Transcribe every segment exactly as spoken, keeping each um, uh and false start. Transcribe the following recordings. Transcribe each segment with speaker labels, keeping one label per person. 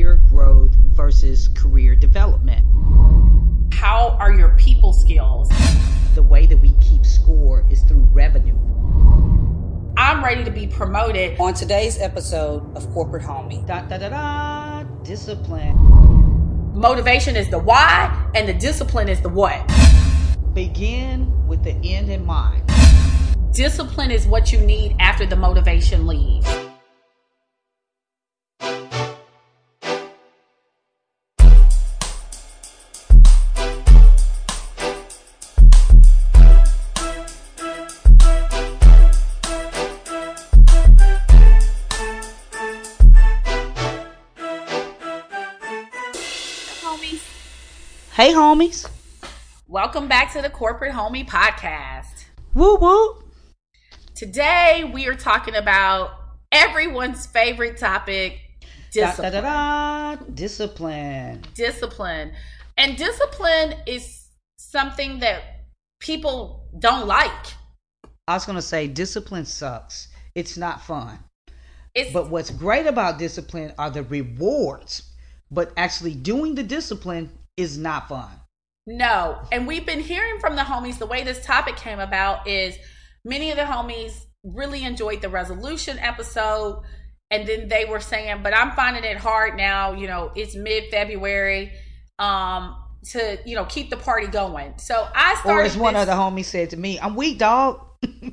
Speaker 1: career growth versus career development.
Speaker 2: How are your people skills?
Speaker 1: The way that we keep score is through revenue.
Speaker 2: I'm ready to be promoted.
Speaker 3: On today's episode of Corporate Homie.
Speaker 1: Da, da, da, da, discipline.
Speaker 2: Motivation is the why, and the discipline is the what.
Speaker 1: Begin with the end in mind.
Speaker 2: Discipline is what you need after the motivation leaves.
Speaker 1: Hey, homies.
Speaker 2: Welcome back to the Corporate Homie Podcast.
Speaker 1: Woo woo.
Speaker 2: Today, we are talking about everyone's favorite topic, discipline.
Speaker 1: Da, da, da, da. Discipline.
Speaker 2: Discipline. And discipline is something that people don't like.
Speaker 1: I was going to say discipline sucks. It's not fun.
Speaker 2: It's,
Speaker 1: but what's great about discipline are the rewards. But actually doing the discipline is not fun.
Speaker 2: No. And we've been hearing from the homies, the way this topic came about is many of the homies really enjoyed the resolution episode. And then they were saying, but I'm finding it hard now, you know, it's mid-February, um, to, you know, keep the party going. So I started. Or
Speaker 1: as one this... of the homies said to me, I'm weak, dog.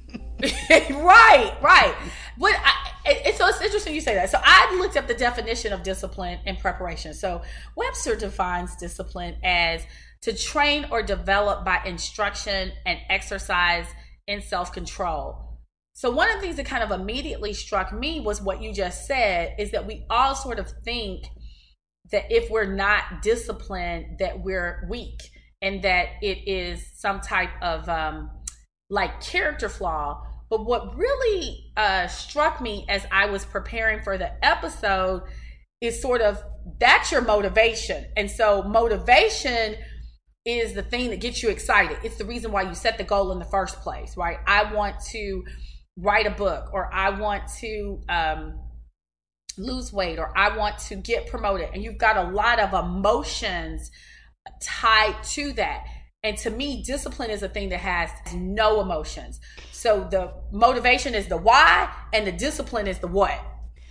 Speaker 2: right, right. But I, it, so it's interesting you say that. So I looked up the definition of discipline in preparation. So Webster defines discipline as to train or develop by instruction and exercise in self-control. So one of the things that kind of immediately struck me was what you just said, is that we all sort of think that if we're not disciplined, that we're weak and that it is some type of um, like character flaw. But what really uh, struck me as I was preparing for the episode is sort of that's your motivation. And so motivation is the thing that gets you excited. It's the reason why you set the goal in the first place, right? I want to write a book, or I want to um, lose weight, or I want to get promoted. And you've got a lot of emotions tied to that. And to me, discipline is a thing that has no emotions. So the motivation is the why, and the discipline is the what.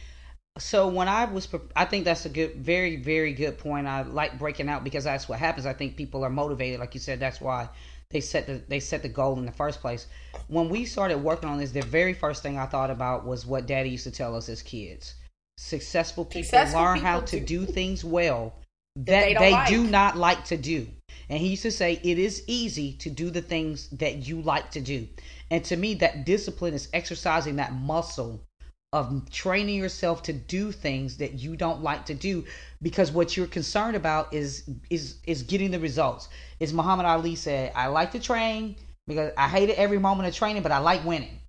Speaker 1: So when I was, I think that's a good, very, very good point. I like breaking out because that's what happens. I think people are motivated, like you said. That's why they set the they set the goal in the first place. When we started working on this, the very first thing I thought about was what Daddy used to tell us as kids: successful people Successful learn people how to do, do things well that, that they, they like. do not like to do. And he used to say, it is easy to do the things that you like to do. And to me, that discipline is exercising that muscle of training yourself to do things that you don't like to do, because what you're concerned about is is is getting the results. As Muhammad Ali said, I like to train because I hated every moment of training, but I like winning.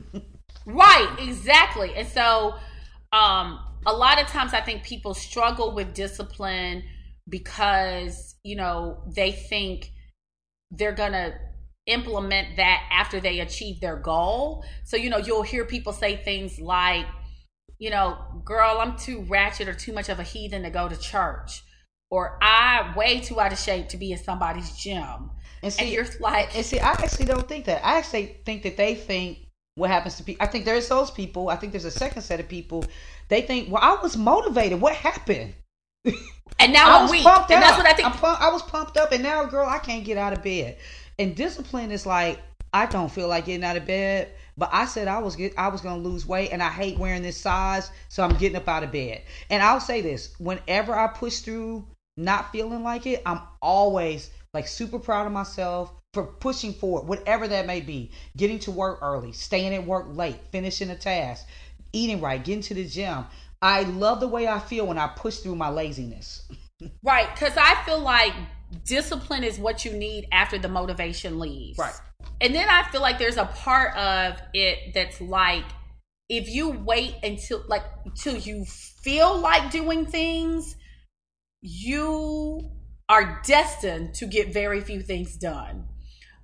Speaker 2: Right, exactly. And so um, a lot of times I think people struggle with discipline because, you know, they think they're going to implement that after they achieve their goal. So, you know, you'll hear people say things like, you know, girl, I'm too ratchet or too much of a heathen to go to church. Or I'm way too out of shape to be in somebody's gym.
Speaker 1: And, see,
Speaker 2: and you're like...
Speaker 1: And see, I actually don't think that. I actually think that they think what happens to people. I think there's those people. I think there's a second set of people. They think, well, I was motivated. What happened?
Speaker 2: And now I'm weak. And that's what I think.
Speaker 1: Pump, I was pumped up, and now, girl, I can't get out of bed. And discipline is like, I don't feel like getting out of bed, but I said I was get, I was going to lose weight, and I hate wearing this size, so I'm getting up out of bed. And I'll say this: whenever I push through not feeling like it, I'm always like super proud of myself for pushing forward, whatever that may be. Getting to work early, staying at work late, finishing a task, eating right, getting to the gym. I love the way I feel when I push through my laziness.
Speaker 2: Right, because I feel like discipline is what you need after the motivation leaves.
Speaker 1: Right.
Speaker 2: And then I feel like there's a part of it that's like, if you wait until like until you feel like doing things, you are destined to get very few things done.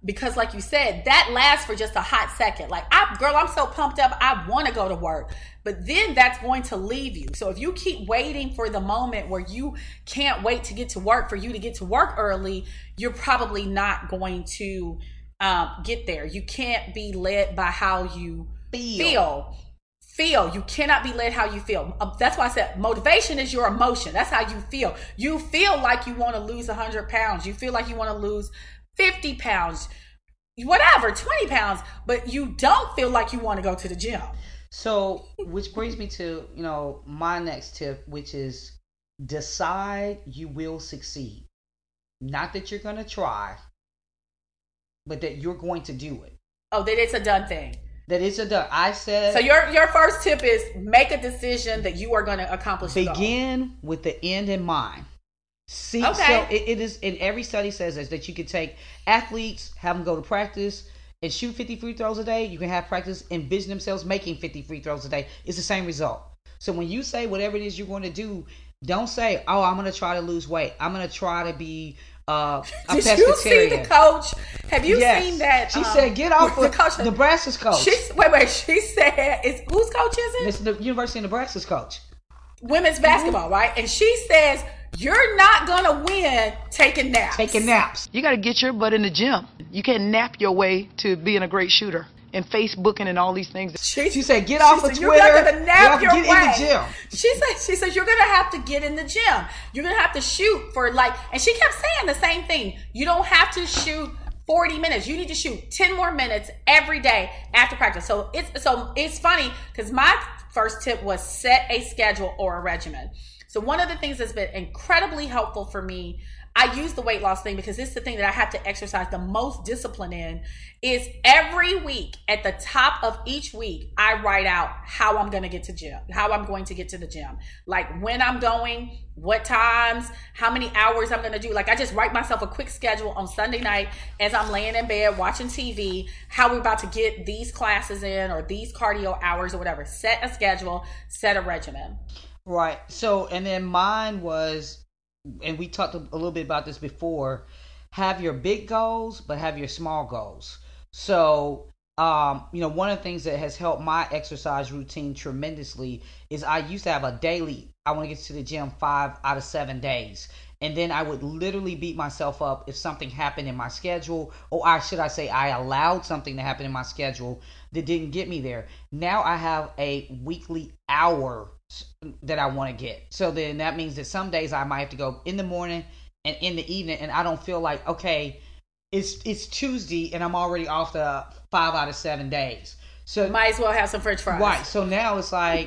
Speaker 2: because like you said, that lasts for just a hot second. Like, I, girl, I'm so pumped up, I want to go to work. But then that's going to leave you. So if you keep waiting for the moment where you can't wait to get to work for you to get to work early, you're probably not going to um, get there. You can't be led by how you feel. feel. Feel. You cannot be led how you feel. Um, that's why I said motivation is your emotion. That's how you feel. You feel like you want to lose one hundred pounds. You feel like you want to lose fifty pounds, whatever, twenty pounds, but you don't feel like you want to go to the gym.
Speaker 1: So, which brings me to, you know, my next tip, which is decide you will succeed. Not that you're going to try, but that you're going to do it.
Speaker 2: Oh, that it's a done thing.
Speaker 1: That it's a done. I said.
Speaker 2: So your your first tip is make a decision that you are going to accomplish.
Speaker 1: Begin with the end in mind. See,
Speaker 2: okay.
Speaker 1: So it, it is, and every study says this, that you can take athletes, have them go to practice and shoot fifty free throws a day. You can have practice envision themselves making fifty free throws a day. It's the same result. So when you say whatever it is you're going to do, don't say, oh, I'm going to try to lose weight. I'm going to try to be uh, a
Speaker 2: Did
Speaker 1: pescatarian.
Speaker 2: you see the coach? Have you
Speaker 1: yes.
Speaker 2: seen that?
Speaker 1: She
Speaker 2: um,
Speaker 1: said, get off
Speaker 2: the
Speaker 1: of
Speaker 2: coach,
Speaker 1: Nebraska's coach.
Speaker 2: She, wait, wait. She said, "Is whose coach is it?"
Speaker 1: It's the University of Nebraska's coach.
Speaker 2: Women's basketball, mm-hmm. right? And she says, you're not going to win taking naps.
Speaker 1: Taking naps.
Speaker 4: You got to get your butt in the gym. You can't nap your way to being a great shooter. And Facebooking and all these things.
Speaker 1: She, she said, get off
Speaker 2: said,
Speaker 1: of
Speaker 2: you're
Speaker 1: Twitter.
Speaker 2: You're not going to nap your
Speaker 1: get
Speaker 2: way.
Speaker 1: in the gym.
Speaker 2: She said, she said, you're going to have to get in the gym. You're going to have to shoot for like, and she kept saying the same thing. You don't have to shoot forty minutes. You need to shoot ten more minutes every day after practice. So it's, so it's funny because my first tip was set a schedule or a regimen. So one of the things that's been incredibly helpful for me, I use the weight loss thing because it's the thing that I have to exercise the most discipline in, is every week at the top of each week, I write out how I'm going to get to gym, how I'm going to get to the gym, like when I'm going, what times, how many hours I'm going to do. Like I just write myself a quick schedule on Sunday night as I'm laying in bed watching T V, how we're about to get these classes in or these cardio hours or whatever. Set a schedule, set a regimen.
Speaker 1: Right. So, and then mine was, and we talked a little bit about this before, have your big goals, but have your small goals. So, um, you know, one of the things that has helped my exercise routine tremendously is I used to have a daily, I want to get to the gym five out of seven days. And then I would literally beat myself up if something happened in my schedule, or I should I say I allowed something to happen in my schedule that didn't get me there. Now I have a weekly hour that I want to get. So then that means that some days I might have to go in the morning and in the evening, and I don't feel like, okay, it's it's Tuesday and I'm already off the five out of seven days. So
Speaker 2: might as well have some French fries.
Speaker 1: Right. So now it's like,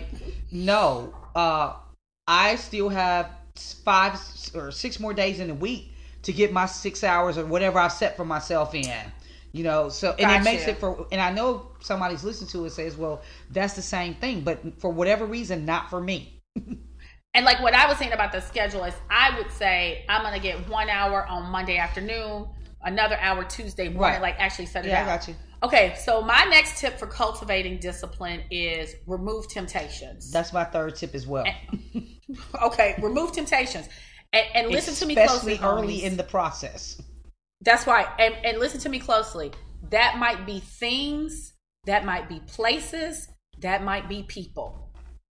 Speaker 1: no, uh, I still have five or six more days in the week to get my six hours or whatever I've set for myself in. You know, so, and
Speaker 2: gotcha.
Speaker 1: It makes it for, and I know somebody's listening to it says, well, that's the same thing, but for whatever reason, not for me.
Speaker 2: And like what I was saying about the schedule is I would say I'm going to get one hour on Monday afternoon, another hour Tuesday morning,
Speaker 1: right.
Speaker 2: Like actually set it
Speaker 1: yeah,
Speaker 2: out.
Speaker 1: Yeah, I got you.
Speaker 2: Okay, so my next tip for cultivating discipline is remove temptations.
Speaker 1: That's my third tip as well.
Speaker 2: And, okay, remove temptations. And, and listen
Speaker 1: Especially
Speaker 2: to me closely.
Speaker 1: Especially early
Speaker 2: homies.
Speaker 1: in the process.
Speaker 2: That's right. And, and listen to me closely. That might be things, that might be places, that might be people.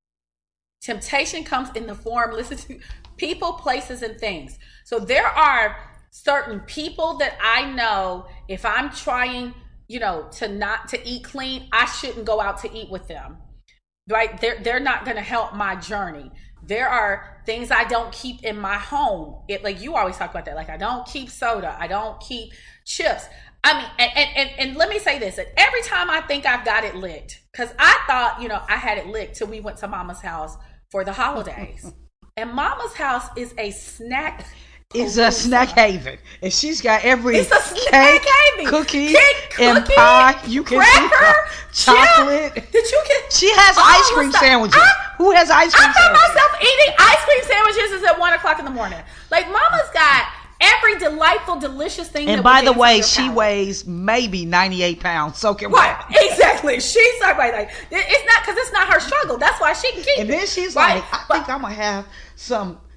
Speaker 2: Temptation comes in the form, listen to people, places, and things. So there are certain people that I know if I'm trying, you know, to not to eat clean, I shouldn't go out to eat with them. Right? They're they're not going to help my journey. There are things I don't keep in my home. It like you always talk about that. Like I don't keep soda. I don't keep chips. I mean, and, and, and let me say this. That every time I think I've got it licked, because I thought, you know, I had it licked till we went to Mama's house for the holidays. And Mama's house is a snack.
Speaker 1: It's a snack haven. And she's got every
Speaker 2: it's a snack
Speaker 1: cake,
Speaker 2: haven.
Speaker 1: cookie,
Speaker 2: Cake,
Speaker 1: and
Speaker 2: cookie,
Speaker 1: pie you can
Speaker 2: cracker,
Speaker 1: think of. Chocolate.
Speaker 2: Chip. Did you get?
Speaker 1: She has
Speaker 2: Oh,
Speaker 1: ice cream
Speaker 2: stop.
Speaker 1: sandwiches.
Speaker 2: I-
Speaker 1: Who has ice cream
Speaker 2: I found
Speaker 1: sandwiches?
Speaker 2: myself eating ice cream sandwiches is at one o'clock in the morning. Like Mama's got every delightful, delicious thing.
Speaker 1: And
Speaker 2: that
Speaker 1: by
Speaker 2: will
Speaker 1: the
Speaker 2: dance
Speaker 1: way,
Speaker 2: in your
Speaker 1: she
Speaker 2: palate.
Speaker 1: weighs maybe ninety-eight pounds soaking
Speaker 2: Right,
Speaker 1: wet.
Speaker 2: exactly. She's like, right, like it's not because it's not her struggle. That's why she can keep
Speaker 1: And
Speaker 2: it.
Speaker 1: then she's
Speaker 2: Right?
Speaker 1: like, I
Speaker 2: But-
Speaker 1: think I'm going to have some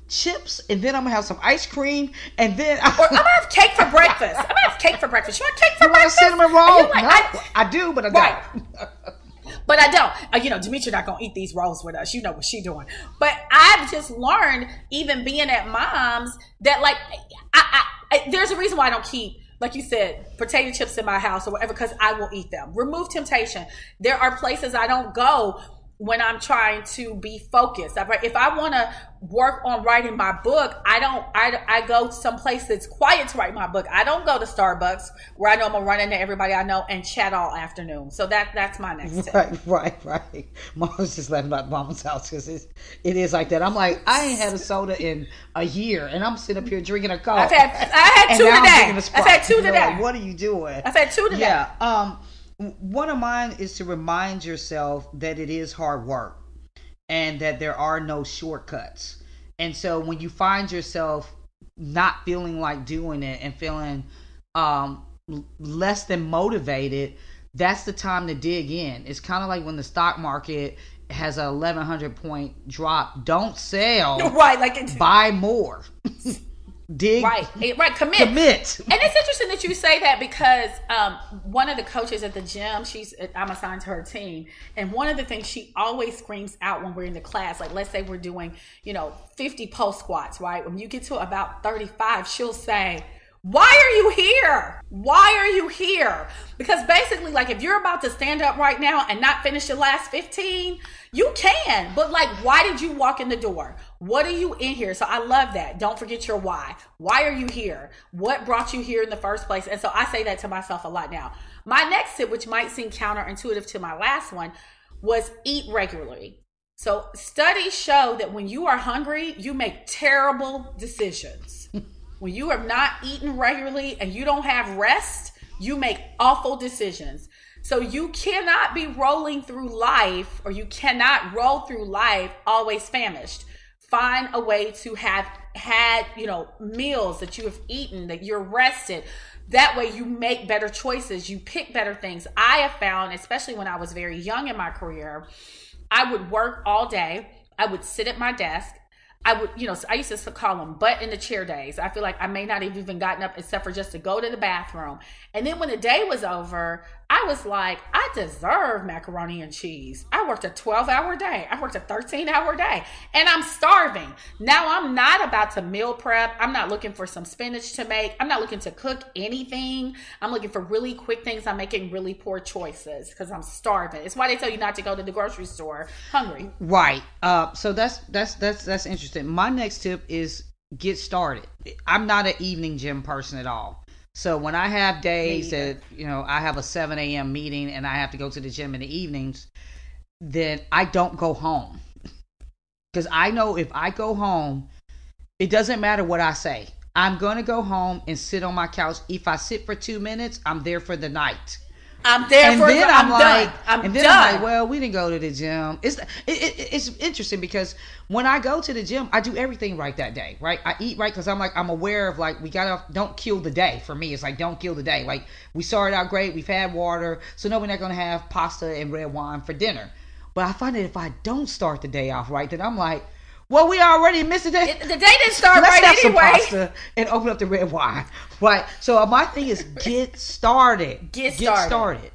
Speaker 1: chips, and then I'm gonna have some ice cream, and then
Speaker 2: or I'm gonna have cake for breakfast. I'm gonna have cake for breakfast. You want cake for
Speaker 1: you want a
Speaker 2: breakfast?
Speaker 1: cinnamon roll?
Speaker 2: Like,
Speaker 1: no,
Speaker 2: I,
Speaker 1: I do, but I
Speaker 2: right.
Speaker 1: don't.
Speaker 2: But I don't. Uh, you know, Demetria not gonna eat these rolls with us. You know what she doing. But I've just learned, even being at Mom's, that like I, I, I there's a reason why I don't keep, like you said, potato chips in my house or whatever, because I will eat them. Remove temptation. There are places I don't go when I'm trying to be focused. If I want to work on writing my book, I don't. I, I go to some place that's quiet to write my book. I don't go to Starbucks where I know I'm gonna run into everybody I know and chat all afternoon. So that that's my next tip.
Speaker 1: Right, right, right. Mom was just laughing about Mama's house because it is like that. I'm like, I ain't had a soda in a year, and I'm sitting up here drinking a Coke.
Speaker 2: I've had I had two today. I've had two today.
Speaker 1: Like, what are you doing?
Speaker 2: I've had two today.
Speaker 1: Yeah. Um. One of mine is to remind yourself that it is hard work and that there are no shortcuts. And so when you find yourself not feeling like doing it and feeling um, less than motivated, that's the time to dig in. It's kind of like when the stock market has a eleven hundred point drop. Don't sell.
Speaker 2: Right, like it's,
Speaker 1: buy more. Dig.
Speaker 2: Right, right. Commit.
Speaker 1: Commit.
Speaker 2: And it's interesting that you say that because um, one of the coaches at the gym, she's I'm assigned to her team, and one of the things she always screams out when we're in the class, like let's say we're doing, you know, fifty post squats, right? When you get to about thirty-five, she'll say, "Why are you here? Why are you here?" Because basically, like, if you're about to stand up right now and not finish your last fifteen, you can. But, like, why did you walk in the door? What are you in here? So I love that. Don't forget your why. Why are you here? What brought you here in the first place? And so I say that to myself a lot now. My next tip, which might seem counterintuitive to my last one, was eat regularly. So studies show that when you are hungry, you make terrible decisions. When you have not eaten regularly and you don't have rest, you make awful decisions. So you cannot be rolling through life, or you cannot roll through life always famished. Find a way to have had, you know, meals that you have eaten, that you're rested. That way you make better choices. You pick better things. I have found, especially when I was very young in my career, I would work all day. I would sit at my desk. I would, you know, I used to call them butt in the chair days. I feel like I may not have even gotten up except for just to go to the bathroom. And then when the day was over, I was like, I deserve macaroni and cheese. I worked a twelve hour day. I worked a thirteen hour day and I'm starving. Now I'm not about to meal prep. I'm not looking for some spinach to make. I'm not looking to cook anything. I'm looking for really quick things. I'm making really poor choices because I'm starving. It's why they tell you not to go to the grocery store hungry.
Speaker 1: Right. Uh, so that's, that's, that's, that's interesting. My next tip is get started. I'm not an evening gym person at all. So when I have days that, you know, I have a seven a.m. meeting and I have to go to the gym in the evenings, then I don't go home. Because I know if I go home, it doesn't matter what I say. I'm going to go home and sit on my couch. If I sit for two minutes, I'm there for the night.
Speaker 2: I'm there
Speaker 1: and
Speaker 2: for
Speaker 1: then
Speaker 2: the,
Speaker 1: I'm,
Speaker 2: I'm
Speaker 1: like,
Speaker 2: done. I'm
Speaker 1: and then
Speaker 2: done.
Speaker 1: I'm like, well, we didn't go to the gym. It's it, it, it's interesting because when I go to the gym, I do everything right that day, right? I eat right because I'm like I'm aware of like we gotta don't kill the day. For me, it's like don't kill the day. Like we started out great, we've had water, so no, we're not gonna have pasta and red wine for dinner. But I find that if I don't start the day off right, then I'm like, well, we already missed the day.
Speaker 2: The day didn't start
Speaker 1: Let's
Speaker 2: right
Speaker 1: have
Speaker 2: anyway.
Speaker 1: some pasta and open up the red wine, right? So my thing is get started.
Speaker 2: Get started.
Speaker 1: Get started.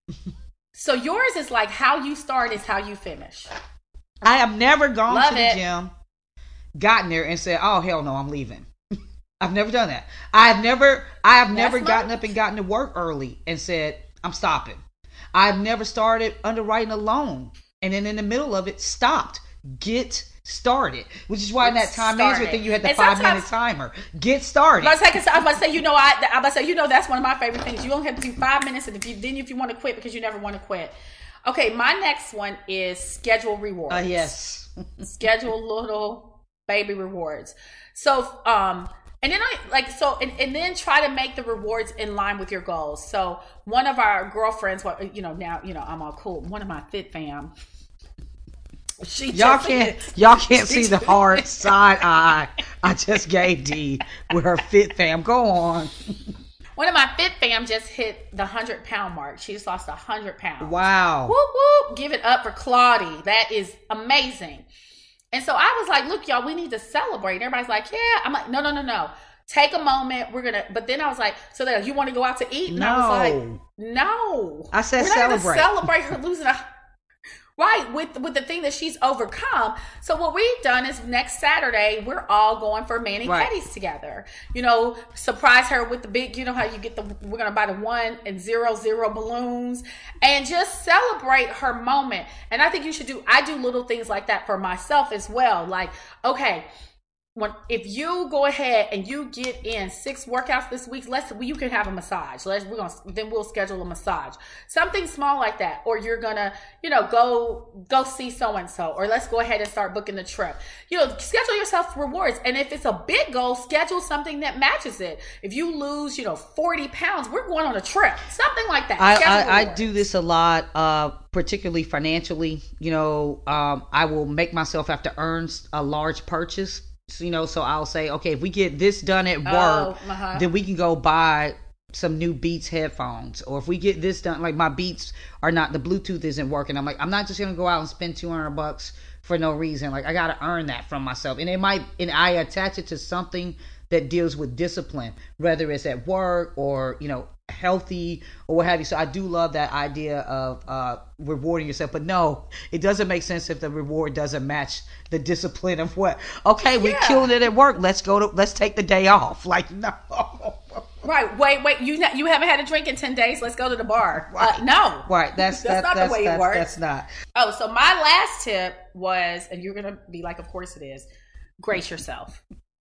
Speaker 2: So yours is like how you start is how you finish.
Speaker 1: I have never gone
Speaker 2: Love
Speaker 1: to the
Speaker 2: it.
Speaker 1: gym, gotten there and said, oh, hell no, I'm leaving. I've never done that. I have never, I have never
Speaker 2: That's
Speaker 1: gotten
Speaker 2: nice.
Speaker 1: up and gotten to work early and said, I'm stopping. I've never started underwriting a loan and then in the middle of it stopped. Get started. Which is why in
Speaker 2: Get
Speaker 1: that time management
Speaker 2: started.
Speaker 1: thing you had the
Speaker 2: And
Speaker 1: five
Speaker 2: sometimes-
Speaker 1: minute timer. Get started.
Speaker 2: I was, like, I was about to say, you know, I, I was about to say, you know, that's one of my favorite things. You only have to do five minutes, and if you then if you want to quit because you never want to quit. Okay, my next one is schedule rewards.
Speaker 1: Uh, yes.
Speaker 2: Schedule little baby rewards. So, um, and then I like so, and, and then try to make the rewards in line with your goals. So, one of our girlfriends, well, you know, now you know I'm all cool. One of my fit fam. She
Speaker 1: Y'all
Speaker 2: just-
Speaker 1: can't y'all can't see the hard side eye I just gave Dee with her fit fam. Go on.
Speaker 2: One of my fit fam just hit the hundred pound mark. She just lost a hundred pounds.
Speaker 1: Wow.
Speaker 2: Whoop whoop! Give it up for Claudie. That is amazing. And so I was like, look, y'all, we need to celebrate. Everybody's like, yeah. I'm like, no, no, no, no. Take a moment. We're going to, but then I was like, so there, you want to go out to eat? And
Speaker 1: no.
Speaker 2: I was like, no.
Speaker 1: I said
Speaker 2: we're not
Speaker 1: celebrate.
Speaker 2: Celebrate her losing a, right, with, with the thing that she's overcome. So what we've done is next Saturday, we're all going for mani-pedis together. You know, surprise her with the big, you know how you get the, we're going to buy the one and zero, zero balloons and just celebrate her moment. And I think you should do, I do little things like that for myself as well. Like, okay, when if you go ahead and you get in six workouts this week, let's you can have a massage. Let's we're gonna then we'll schedule a massage, something small like that. Or you're gonna you know go go see so and so, or let's go ahead and start booking the trip. You know, schedule yourself rewards, and if it's a big goal, schedule something that matches it. If you lose you know forty pounds, we're going on a trip, something like that.
Speaker 1: I I, I do this a lot, uh, particularly financially. You know, um, I will make myself have to earn a large purchase. So, you know, so I'll say, okay, if we get this done at work,
Speaker 2: oh, uh-huh.
Speaker 1: then we can go buy some new Beats headphones. Or if we get this done, like my Beats are not, the Bluetooth isn't working. I'm like, I'm not just going to go out and spend two hundred bucks for no reason. Like, I got to earn that from myself. And it might, and I attach it to something that deals with discipline, whether it's at work or, you know, healthy or what have you. So I do love that idea of uh rewarding yourself, but no, it doesn't make sense if the reward doesn't match the discipline of what, okay, we're
Speaker 2: yeah.
Speaker 1: killing it at work, let's go to let's take the day off. Like, no.
Speaker 2: Right, wait, wait, you you haven't had a drink in ten days, let's go to the bar.
Speaker 1: Right.
Speaker 2: Uh, no.
Speaker 1: Right, that's
Speaker 2: that's
Speaker 1: that,
Speaker 2: not
Speaker 1: that's,
Speaker 2: the way
Speaker 1: that's,
Speaker 2: it works.
Speaker 1: That's not.
Speaker 2: Oh, so my last tip was, and you're gonna be like, of course it is, grace yourself.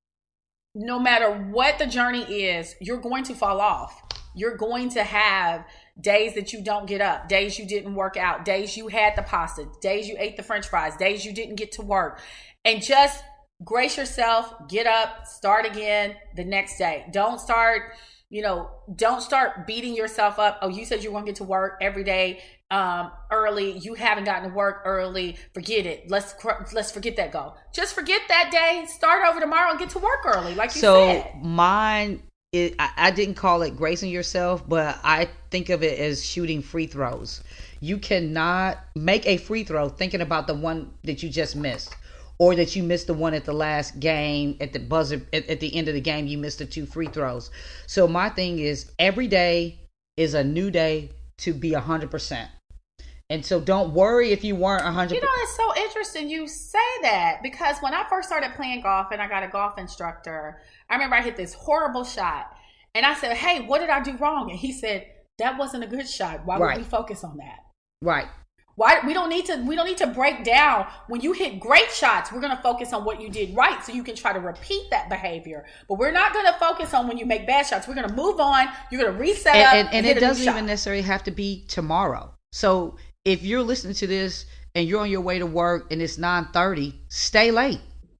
Speaker 2: No matter what the journey is, you're going to fall off. You're going to have days that you don't get up, days you didn't work out, days you had the pasta, days you ate the French fries, days you didn't get to work. And just grace yourself, get up, start again the next day. Don't start, you know, don't start beating yourself up. Oh, you said you were going to get to work every day um, early. You haven't gotten to work early. Forget it. Let's let's forget that goal. Just forget that day. Start over tomorrow and get to work early, like you
Speaker 1: so
Speaker 2: said.
Speaker 1: So mine, it, I, I didn't call it gracing yourself, but I think of it as shooting free throws. You cannot make a free throw thinking about the one that you just missed, or that you missed the one at the last game, at the buzzer, at, at the end of the game, you missed the two free throws. So my thing is, every day is a new day to be one hundred percent. And so don't worry if you weren't one hundred percent.
Speaker 2: You know, it's so interesting you say that, because when I first started playing golf and I got a golf instructor, I remember I hit this horrible shot. And I said, hey, what did I do wrong? And he said, that wasn't a good shot. Why
Speaker 1: Right.
Speaker 2: would we focus on that?
Speaker 1: Right.
Speaker 2: Why we don't need to we don't need to break down when you hit great shots. We're going to focus on what you did right, so you can try to repeat that behavior. But we're not going to focus on when you make bad shots. We're going to move on. You're going to reset
Speaker 1: and,
Speaker 2: up
Speaker 1: and, and,
Speaker 2: and
Speaker 1: it
Speaker 2: hit a new
Speaker 1: doesn't
Speaker 2: shot.
Speaker 1: even necessarily have to be tomorrow. So if you're listening to this and you're on your way to work and it's nine thirty, stay late.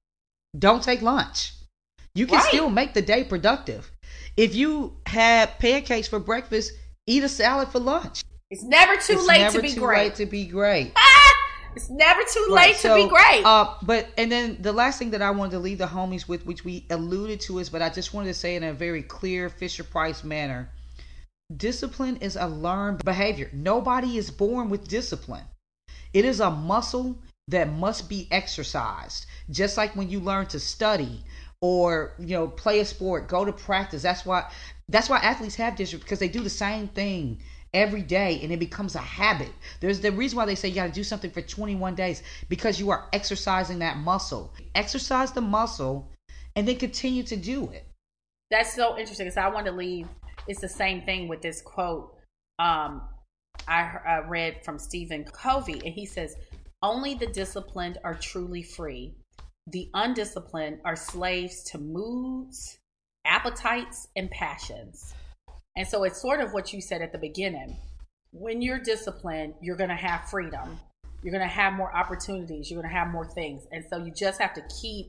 Speaker 1: Don't take lunch. You can
Speaker 2: Right.
Speaker 1: still make the day productive. If you had pancakes for breakfast, eat a salad for lunch.
Speaker 2: It's never too
Speaker 1: It's
Speaker 2: late
Speaker 1: never
Speaker 2: to be
Speaker 1: too
Speaker 2: great.
Speaker 1: late to be great.
Speaker 2: It's never too
Speaker 1: Right,
Speaker 2: late
Speaker 1: so,
Speaker 2: to be great.
Speaker 1: Uh, but and then the last thing that I wanted to leave the homies with, which we alluded to, is, but I just wanted to say in a very clear Fisher Price manner: discipline is a learned behavior. Nobody is born with discipline. It is a muscle that must be exercised. Just like when you learn to study or, you know, play a sport, go to practice. That's why that's why athletes have discipline, because they do the same thing every day and it becomes a habit. There's the reason why they say you got to do something for twenty-one days, because you are exercising that muscle. Exercise the muscle and then continue to do it.
Speaker 2: That's so interesting. So I want to leave. It's the same thing with this quote um, I, I read from Stephen Covey, and he says, "Only the disciplined are truly free. The undisciplined are slaves to moods, appetites, and passions." And so it's sort of what you said at the beginning. When you're disciplined, you're going to have freedom. You're going to have more opportunities. You're going to have more things. And so you just have to keep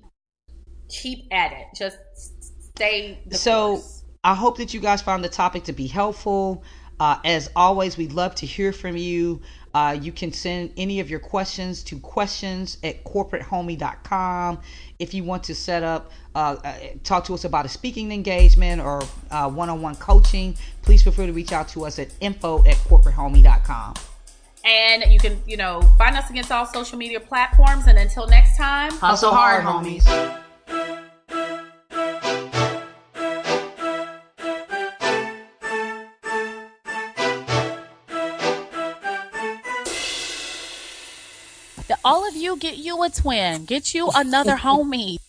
Speaker 2: keep at it. Just stay the
Speaker 1: So
Speaker 2: course.
Speaker 1: I hope that you guys found the topic to be helpful. Uh, as always, we'd love to hear from you. Uh, you can send any of your questions to questions at corporate homie dot com. If you want to set up, uh, uh, talk to us about a speaking engagement or uh, one-on-one coaching, please feel free to reach out to us at info at corporate homie dot com.
Speaker 2: And you can, you know, find us against all social media platforms. And until next time,
Speaker 1: hustle hard, homies.
Speaker 5: All of you, get you a twin. Get you another homie.